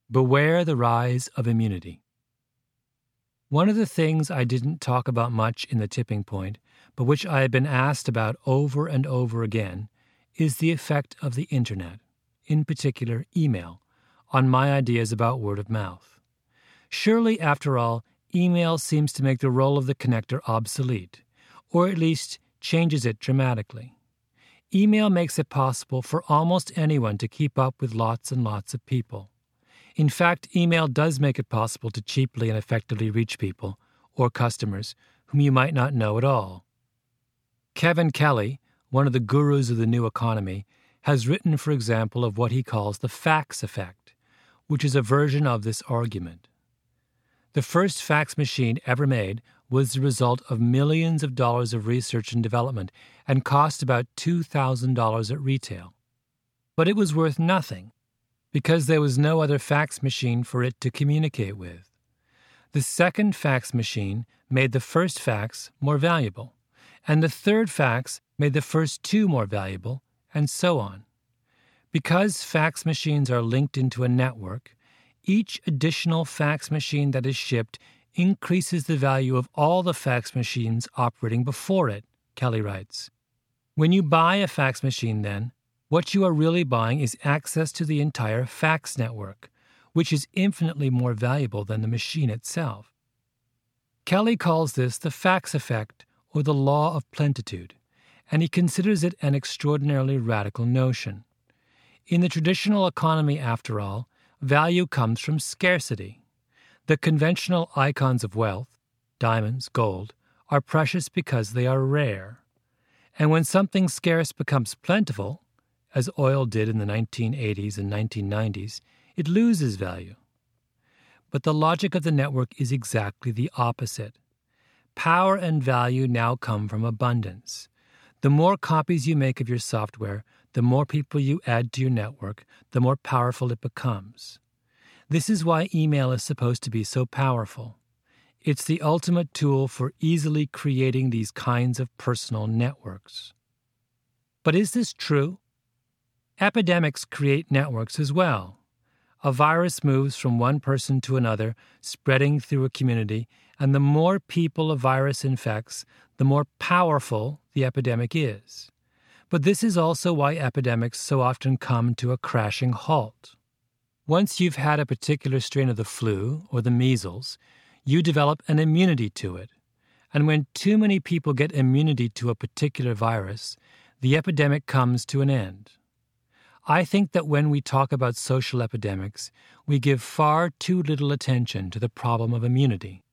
Beware the rise of immunity. One of the things I didn't talk about much in The Tipping Point, but which I have been asked about over and over again, is the effect of the Internet, in particular email, on my ideas about word of mouth. Surely, after all, email seems to make the role of the connector obsolete, or at least changes it dramatically. Email makes it possible for almost anyone to keep up with lots and lots of people. In fact, email does make it possible to cheaply and effectively reach people, or customers, whom you might not know at all. Kevin Kelly, one of the gurus of the new economy, has written, for example, of what he calls the fax effect, which is a version of this argument. The first fax machine ever made was the result of millions of dollars of research and development and cost about $2,000 at retail. But it was worth nothing, because there was no other fax machine for it to communicate with. The second fax machine made the first fax more valuable, and the third fax made the first two more valuable, and so on. Because fax machines are linked into a network, each additional fax machine that is shipped increases the value of all the fax machines operating before it, Kelly writes. When you buy a fax machine, then, what you are really buying is access to the entire fax network, which is infinitely more valuable than the machine itself. Kelly calls this the fax effect, or the law of plentitude, and he considers it an extraordinarily radical notion. In the traditional economy, after all, value comes from scarcity. The conventional icons of wealth, diamonds, gold, are precious because they are rare. And when something scarce becomes plentiful, as oil did in the 1980s and 1990s, it loses value. But the logic of the network is exactly the opposite. Power and value now come from abundance. The more copies you make of your software, the more people you add to your network, the more powerful it becomes. This is why email is supposed to be so powerful. It's the ultimate tool for easily creating these kinds of personal networks. But is this true? Epidemics create networks as well. A virus moves from one person to another, spreading through a community, and the more people a virus infects, the more powerful the epidemic is. But this is also why epidemics so often come to a crashing halt. Once you've had a particular strain of the flu or the measles, you develop an immunity to it. And when too many people get immunity to a particular virus, the epidemic comes to an end. I think that when we talk about social epidemics, we give far too little attention to the problem of immunity.